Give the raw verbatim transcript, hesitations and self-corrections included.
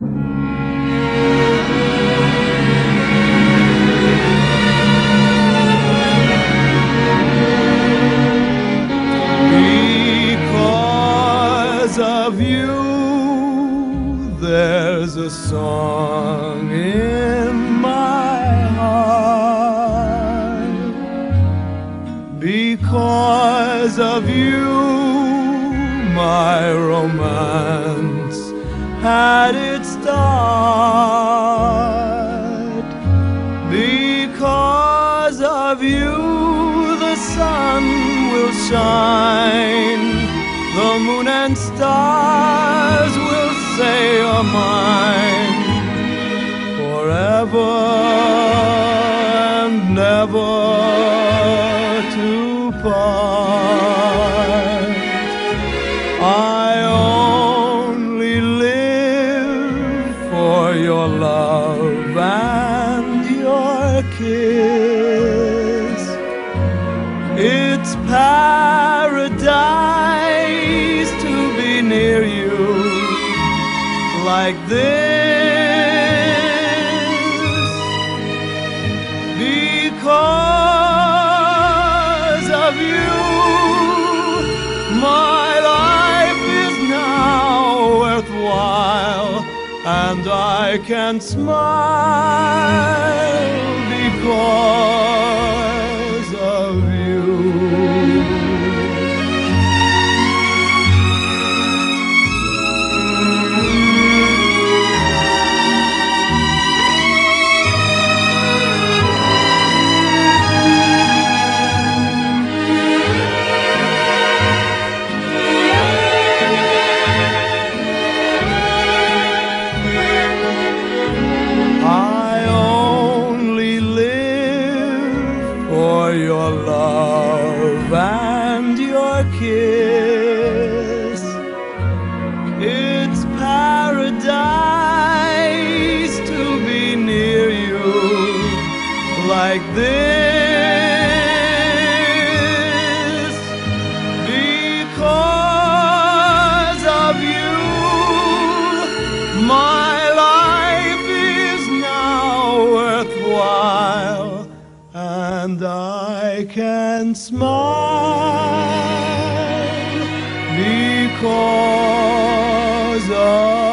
Because of you, there's a song in my heart. Because of you, my romance had its start. Because of you, the sun will shine, the moon and stars will say you're mine, forever and never to part. I only live for your love and your kiss. It's paradise to be near you like this. Because of you, my life is now worthwhile, and I can smile because of you. Your love and your kiss. It's paradise to be near you like this. Because of you, my life is now worthwhile, and I can smile because of